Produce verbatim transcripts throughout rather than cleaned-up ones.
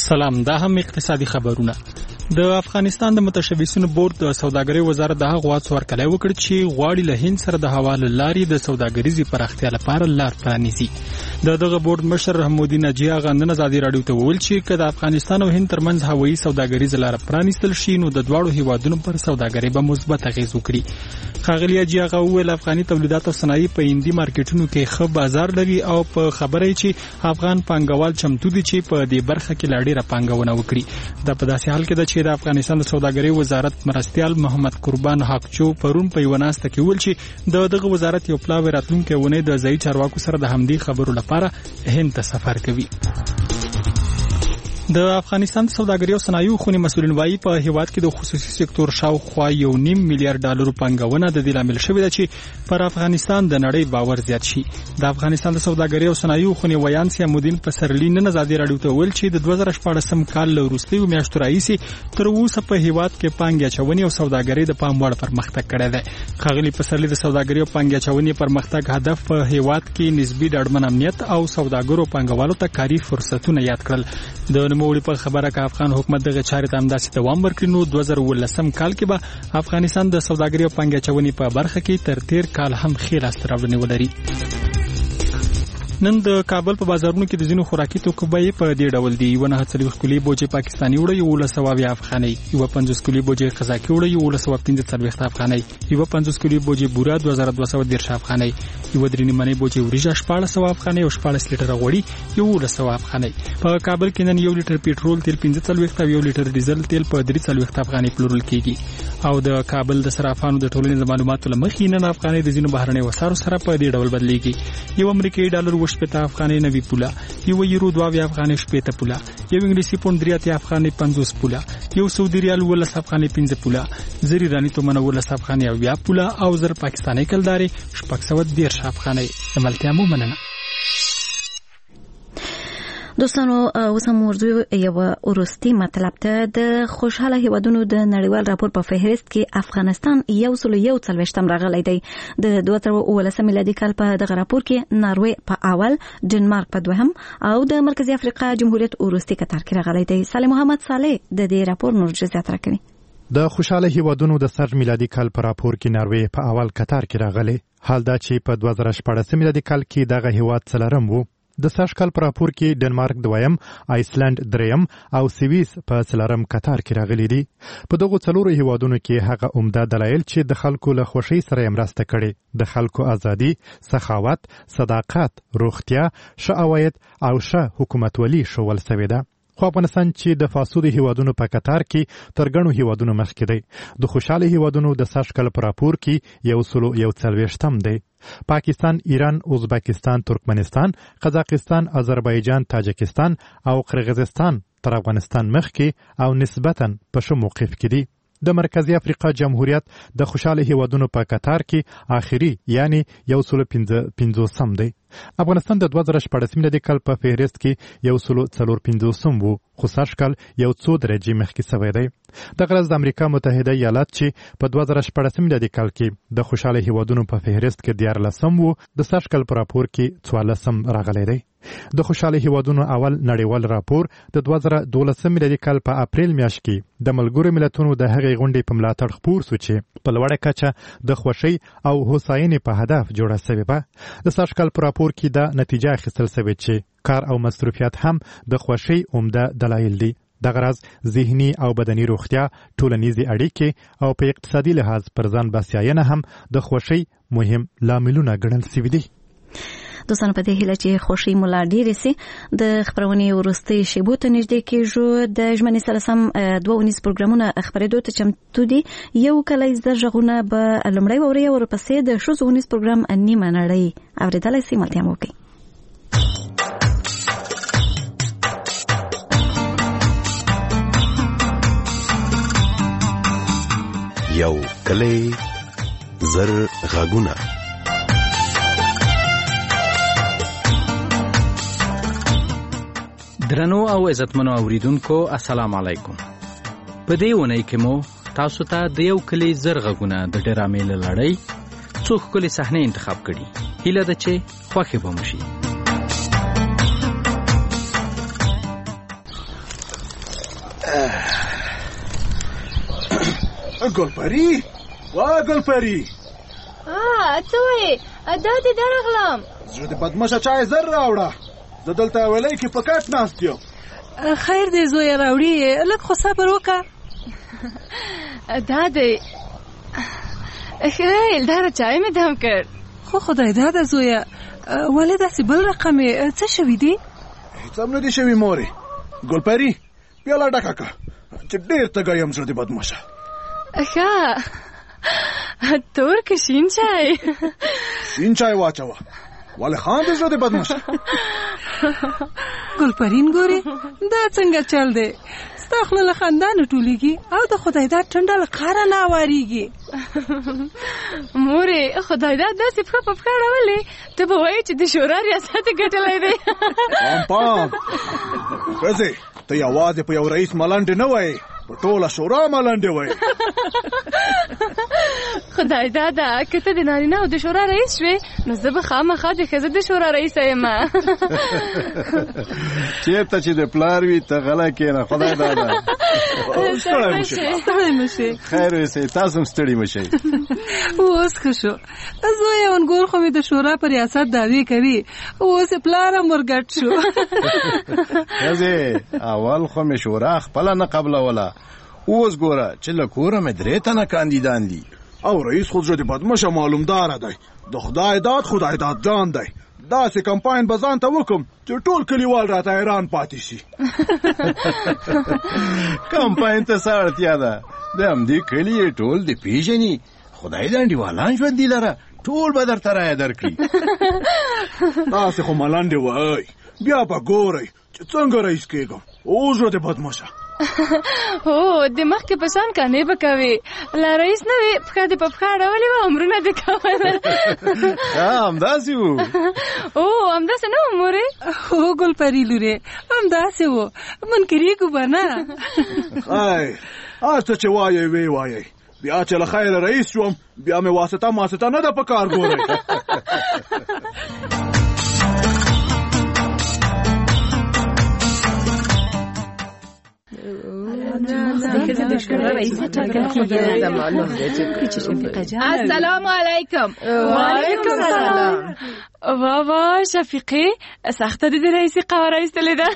سلام، دا هم اقتصادي خبرونه. د افغانستان د متشبثینو بورډ د سوداګرۍ وزارت د هغه غواړي ورکړی وکړي چې غواړي له هند سره د حواله لارې د سوداګریزي پراختیا لپاره لار پرانیزي. د دغه بورډ مشر رحمودی ناجی هغه نن ازادي رادیو ته وویل چې کله د افغانستان او هند ترمنځ هوایي سوداګریزه لار پرانیستل شي نو د دواړو هیوادونو پر سوداګرۍ به مثبت اغیز وکړي. خاغلی اجي هغه وویل افغاني تولیدات او صنایع په هندي مارکیټونو کې ښه بازار لري او په خبره چې افغان پانګوال چمتو دي چې په دې برخه کې لا ډیره پانګونه وکړي. دا په داسې حال کې ده چې د افغانستان د سوداګرۍ وزارت مرستيال محمد قربان حقچو پرون په یو ناسته کې ویل چې د دغه وزارت یو پلاوی راتلونکي ونه د ځای چارواکو سره د همدې خبرو لپاره هند ته سفر کوي. د افغانستان سوداګرۍ او صنایعو خونې مسؤلین وايي په هیواد کې د خصوصي سکتور شاوخوا یو نیم میلیارډ ډالر پانګونه د دې لامل شوې ده چې پر افغانستان د نړۍ باور زیات شي. د افغانستان د سوداګرۍ او صنایعو خونې ویان سیمودین پسرلی نن ازادي رادیو ته ویل چې د دوه زره شپاړسم کال له وروستیو میاشتو راهیسې تر اوسه په هیواد کې پانګې اچونې او سوداګرۍ د پام وړ پرمختګ کړی دی. خاغلی پسرلی د سوداګرۍ او پانګې اچونې پرمختګ هدف په هیواد کې نسبی ډاډمن امنیت او سوداګرو پانګوالو ته کاري فرصتونه یاد کړل. د نوموړي په خبره کې افغان حکومت دغه چارې ته همداسې دوام ورکړي نو دوه زره ولسم کال کې به افغانستان د سوداګرۍ او پانګې اچونې په برخه کې تر تیر کال هم ښې لاسته راوړنې ولري. نن د کابل په بازارونو کې د ځینو خوراکي توکو بیې په دې ډول دي. یو نهه څلوېښت کیلو بوجي پاکستاني وړه یو سل اویا افغانۍ، یو پنځوس کیلو بوجي قزاقي وړه یو سل پنځه څلوېښت افغانۍ، یو پنځوس کیلو بوجي بوره دوه زره دوه سوه دېرش افغانۍ، یو درې نیمه بوجي وریجه شپاړس سوه افغانۍ او شپاړس لیټره غوړي یو سل افغانۍ. په کابل کې نن یو لیټر پېټرول تیل پنځه څلوېښت او یو لیټر ډیزل تیل په درې څلوېښت افغانۍ پلورل کیږي. او د کابل د صرافانو د ټولنې د معلوماتو له مخې نن افغانۍ د ځینو بهرنیو وسارو سره په دې ډول بدلېږي. یو امریکایي ډالر اووه شپېته افغانۍ نوي پوله، یو یورو دوه اویا افغانۍ شپېته پوله، یو انګلیسي پونډ درې اتیا افغانۍ پنځوس پوله، یو سعودي ریال اوولس افغانۍ پنځه پوله، زر ایراني تومن اوولس افغانۍ اویا پوله او زر پاکستاني کلدارې شپږ سوه دېرش افغانۍ. د ملتیا مو مننه. دوستانو اوس هم ورځو یو وروستي مطلب ته د خوشحاله هیوادونو د نړیوال راپور په فهرست کې افغانستان یو سل یو څلوېښتم راغلی دی. د دوه زره اوولسم میلادي کال په دغه راپور کې ناروې په اول، ډنمارک په دوهم او د مرکزي افریقا جمهوریت وروستي کتار کې راغلی دی. صالح محمد صالح د دې راپور نور جزئیات راکوي. د خوشحاله هیوادونو د سر میلادي کال په راپور کې ناروې په اول کتار کې راغلی. حال دا چې په دوه زره شپاړسم میلادي کال کې دغه هیواد څلورم وو. د سږ کال په راپور کې ډنمارک دویم، آیسلند دریم او سویس په څلورم کتار کې راغلي دي. په دغو څلورو هیوادونو کې هغه عمده دلایل چې د خلکو له خوښۍ سره یې مرسته کړې د خلکو ازادي، سخاوت، صداقت، روغتیا، ښه عواید او ښه حکومتولي ښوول سوې ده. خو افغانستان چې د فاسدو هیوادونو په کتار کې تر ګڼو هیوادونو مخکې دی. د خوشحاله هیوادونو د سږ کال په راپور کې یو سل یو څلوېښتم دی. پاکستان، ایران، ازبکستان، ترکمنستان، قزاقستان، آذربایجان، تاجکستان او قرغیزستان تر افغانستان مخکې او نسبتاً په ښه موقف کې دي. د مرکزي افریقا جمهوریت د خوشحاله هیوادونو په کتار کې آخري یعنی یو سل پنځوسم دی. افغانستان د دوه زره شپاړسم میلادي کال په فهرست کې یو سل څلور پنځوسم وو خو سږ کال یو څو درجې مخکې سوی دی. دغه ورځ د امریکا متحده ایالات چې په دوه زره شپاړسم میلادي کال کې د خوشحاله هیوادونو په فهرست کې دیارلسم وو د سږ کال په راپور کې څوارلسم راغلی دی. د خوشحاله هیوادونو اول نړیوال راپور د دوه زره دولسم میلادي کال په اپریل میاشت کې د ملګرو ملتونو د هغې غونډې په ملاتړ خپور سو چې په لوړه کچه د خوښۍ او هوساینې په هدف جوړه سوې وه. د سږ کال په راپور کې دا نتیجه اخیستل سوې چې کار او مصروفیت هم د خوښۍ عمده دلایل دي. دغه راز ذهني او بدني روغتیا، ټولنیزې اړیکې او په اقتصادي لحاظ پر ځان بسیاینه هم د خوښۍ مهم لاملونه ګڼل سوي دي. دوستانو په دې هیله چې خوښۍ مو لا ډېرې سي. د خپرونې وروستۍ شیبو ته نږدې کېږو. د ژمنې سره سم دوه اونیز پروګرامونه خپرېدو ته چمتو دي. یو کلیزه غږونه به لومړی واورئ او ورپسې د ښځو اونیز پروګرام نیمه نړۍ اورېدلی سئ. ملتیا مو وکړئ. یو کلی زر غږونه. درنو او عزتمنو اوریدونکو السلام علیکم. په دې ونې کې مو تاسو ته د یو کلی زر غږونه د ډرامې له لړۍ څو ښکلې صحنې انتخاب کړي. هیله ده چې خوښې به مو شي. ګلپری وا ګلپری ها څه وایې؟ دا دې درغلم. زړه دې بدمشه چای زر راوړه. زه دلته ویلی کې په کټ ناست یم. خیر دی زویه راوړي، لږ خو صبر وکړه. دا دی خیر دا چای مې دم کړ. خو خدای داده زویه، ولې داسې بل رقم یې څه شوي دي؟ هېڅ هم نه دي شوي مورې. ګلپری پیاله ډکه کړه چې ډېر تږی یم. زړه دې بدمشه. ښه تور که شین چای؟ شین چای واچوه. ولې خاندې زړه دې بدمشه؟ ګلپرین ګورې دا څنګه چل دی؟ ستا خوله له خندانو ټولېږي او د خدای داد ټنډه له قهره نه اوارېږي. مورې خدای داد داسې پښه په پښه اړولې ته به وایې چې د شورا ریاست یې ګټلی دی. پام پام ښځې، ته یوازې په یو رئیس ملنډې نه وایې، په ټوله شورا ملنډې وایې. خدای داده که ته د نارینه او د شورا رئیس شوې نو زه به خامخا د ښځه د شورا رئیسه یم. چېرته چې د پلار وي ته غلی کښېنه. خدای داده ستړی مه شې. ستړی مه شې. خیر اوسئ، تاسو هم ستړي مه شئ. اوس ښه شو. زویه ونګور خو مې د شورا په ریاست دعوې کوي، اوس یې پلار هم ورګډ شو. ښځې اول خو مې شورا خپله نه قبلوله، اوس ګوره چې له کوره مې درې تنه کاندیدان دي. او رئیس خو زړه دې بدمشه معلومداره دی، د خدای داد خدای داد جان دی. داسې کمپاین به ځان ته وکړم چې ټول کلیوال راته حیران پاتې شي. کمپاین ته څه اړتیا ده؟ د همدې کلي یې ټول د پېژني. خدای دې انډیوالان ژوندي لره، ټول به درته رایه درکړي. تاسې خو ملنډې وایئ، بیا به ګورئ چې څنګه رئیس کېږم. اوس زړه دې بدمشه. هو د مخکې په شان کانې به کوې، لا رئیس نه وې پښه دې په پښه اړولې وه عمرونه دې کوله. همداسې وو. او همداسې نه وو مورې؟ هو ګلپري لورې همداسې وو، منکرېږو به نه. خیر هر څه چې وایئ ویې وایئ، بیا چې له خیره رئیس شوم بیا مې واسطه ماسطه نه ده په کار. ګورئ السلام علیکم. وعلیکم السلام. وا وا شفیقې سخته دې د رئیسي قواره ایستلې ده.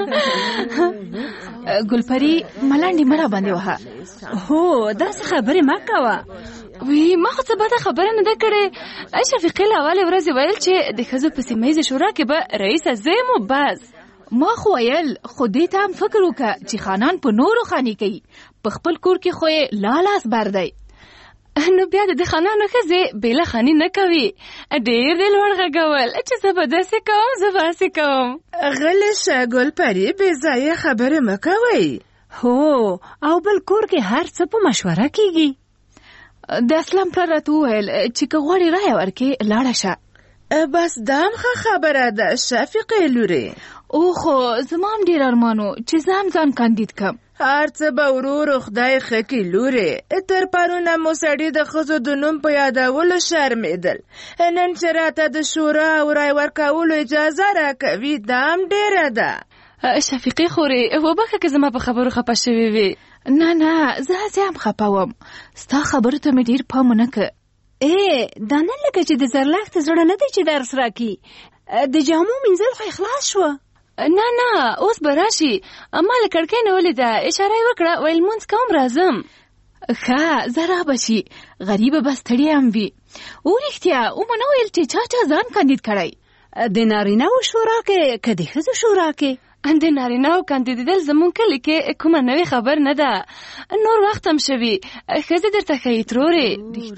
ګلپري ملنډې مه راباندې وهه. هو داسې خبرې مه کوه. وی ما خو څه بده خبره نه ده کړې. شفیقې له اولې ورځې ویل چې د ښځو په سیمه ییزه شورا کې به رئیسه زه یم و بس. ما خو ویل خو دې ته هم فکر وکړه چې خانان په نورو خانې کوي، په خپل کور کې خو یې لالاس بر دی. نو بیا د خانانو ښځې بېله خاني نه کوي. ډېر دې لوړ غږول چې زه به داسې کوم زه به هسې کوم. غلی شه ګلپري، بې ځایه خبرې مه کوئ. هو او بل کور کې هر څه په مشوره کېږي. د اسلام پلار راته وویل چې که غواړې رایه ورکې لاړه شه. بس دا هم ښه خبره ده شفیقې لورې. او خو زما هم ډېر ارمان و چې زه هم ځان کاندید کړم. هر څه به ورو ورو خدای ښه کړي لورې. تر پرونه مو سړي د ښځو د نوم په یادولو شرمېدل، نن چې راته د شورا او رای ورکولو اجازه راکوي دا هم ډېره ده. شفیقې خورې وبخښه که زما په خبرو خفه شوې وې. نه نه زه هسې هم خفه وم، ستا خبرو ته مې ډېر پام ونه کړ. ای دا نه لکه چې د زرلښت زړه نه دی چې درس راکړي، د جامو مینځل خو خلاص شوه. نه نه اوس به راشي. ما له کړکۍ نه ولیده، اشاره یې وکړه ویل لمونځ کوم راځم. ښه زه رابه شي، غریبه به ستړې هم وي. او رښتیا ومو نه ویل چې چا چا ځان کاندید کړی؟ د نارینه‌و شورا کې که د ښځو شورا کې؟ د نارینه‌و کاندیدېدل زمونږ کلي کې کومه نوې خبر نه ده، نور وخت هم شوي. ښځې درته ښیي ترورې.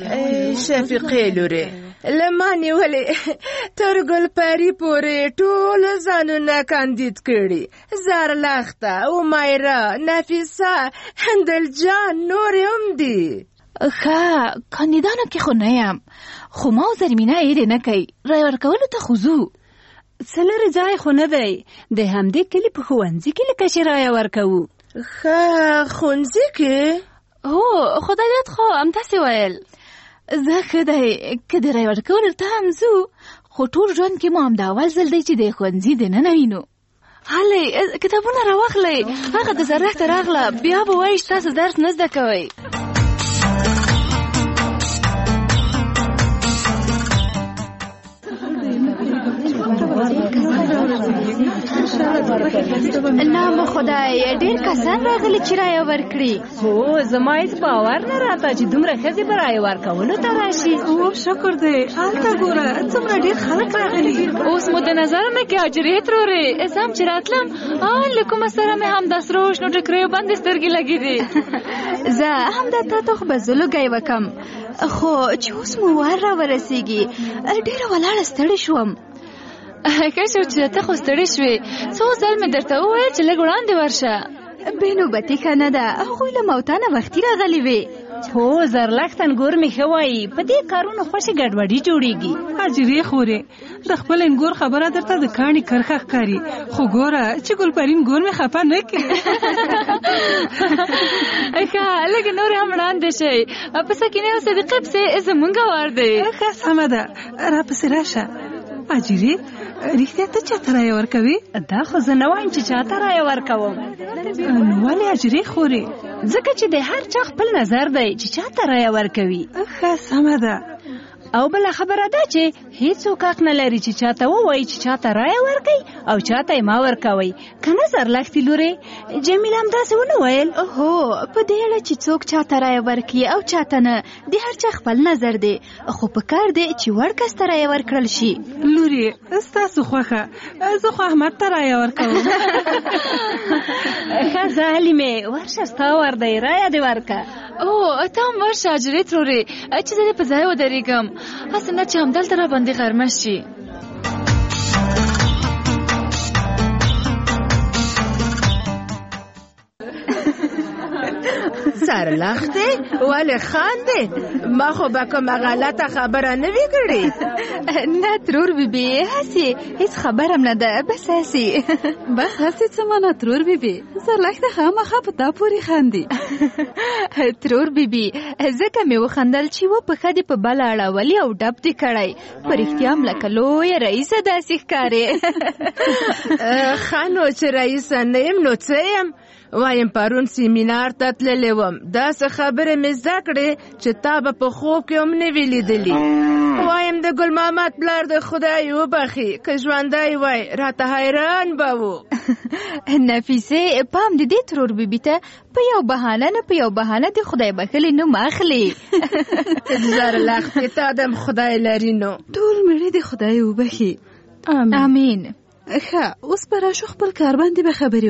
شفیقې لورې له ما نیولې تر ګلپري پورې ټول ځانونه کاندید کړي، زرلښته، عمیره، نفیسه، هندل جان، نورې هم دي. ښه کاندیدانو کې خو نه یم، خو ما او زرمینه هېرې نه کوي، رای ورکولو ته خو ځو. څه لرې ځای خو نه دی، د همدې کلي په ښوونځي کې لکه چې رایه ورکوو. ښه ښوونځي کې؟ هو خدای داد خو همداسې ویل. زه ښه دی که د رای ورکولو ته هم ځو، خو ټول ژوند کې مو همدا اول ځل دی چې د ښوونځي دننه وینو. هلئ کتابونه راواخلئ، هغه د زرلښته راغله بیا به وایي چې تاسو درس نه زده کوئ. نه مو خدای ډېر کسان راغلي چې رایه ورکړي. هو زما هیڅ باور نه راته چې دومره ښځې به رایه ورکولو ته راشي. او شکر دی هلته ګوره څومره ډېر خلک راغلي. اوس مو د نظر نه کې حاجرې ترورې زم چې راتلم آن له کومه سره مې هم د سرو شنو ټکریو باندې سترګې لګې دي. زه هم د تا ته خو به زه لوګی وکم خو چې اوس مو وار را ورسېږي ډېره ولاړه ستړې شوم. که شو چې ته خو ستړې شوې څو ځل مې درته وویل چې لږ وړاندې ورشه. بې نوبتي ښه نه ده هغوی له موتا نه وختي راغلي وې. هو زرلښت انګور مې ښه وایي په دې کارونو خوښې ګډوډي جوړېږي. حاجرې خورې د خپل انګور خبره درته د کاڼي کرښه ښکاري خو ګوره چې ګلپرین ګور مې خفه نه کړي. ښه لږ نور هم وړاندې شئ په سکینې او صدیقې پسې زمونږ وار دی. ښه سمه ده راپسې راشه. حاجرې رښتیا ته چاته رایه ورکوي؟ دا خو زه نه وایم چې چاته رایه ورکوم. نو ولې حاجرې خورې؟ ځکه چې د هر چا خپل نظر دی چې چاته رایه ورکوي. ښه سمه ده. او بله خبره ده چې هیڅوک حق نه لري چې چاته ووایي چې چاته رایه ورکوي او چاته یې مه ورکوئ. که نه زرلښتې لورې جمیل همداسې ونه ویل؟ هو په دې اړه چې څوک چاته رایه ورکړي او چاته نه د هر چا خپل نظر دی خو په کار دی چې وړ کس ته رایه ورکړل شي. لورې ستاسو خوښه زه خو احمد ته رایه ورکوم. ښه زه حلیمې ورشه ستا ور دی رایه دې ورکه. او ته هم ورشه حاجرې ترورې چې زه دې په ځای ودرېږم هسې نه چې همدلته را باندې غرمه شي. زرلښتې ولې خاندې؟ ما خو به کومه غلطه خبره نه وي کړې. نه ترور بیبي هسې هیڅ خبره هم نه ده بس هسې. بس هسې څه مانه ترور بیبي زرلښتې خامخا په تا پورې خاندي. ترور بیبي ځکه مې وخندل چې و پښه دې په بله اړولي او ډب دې کړی په رښتیا هم لکه لویه رئیسه داسې ښکارې. ښه نو چې رئیسه نه یم نو څه یم؟ وایم پرون سیمینار ته تللی وم داسې خبرې مې زده کړې چې تا به په خوب کې هم نه وي لیدلي. وایم د ګل محمد پلار د خدای وبخي که ژوندی وای راته حیران به و. نفیسې پام د دې ترور بیبي ته په یو بهانه نه په یو بهانه د خدای بخښلې نوم اخلي. زرلښتې تا دم خدای لري نو ټول مړي د خدای وبخي. امین. ښه اوس به راشو خپل کار باندې به خبرې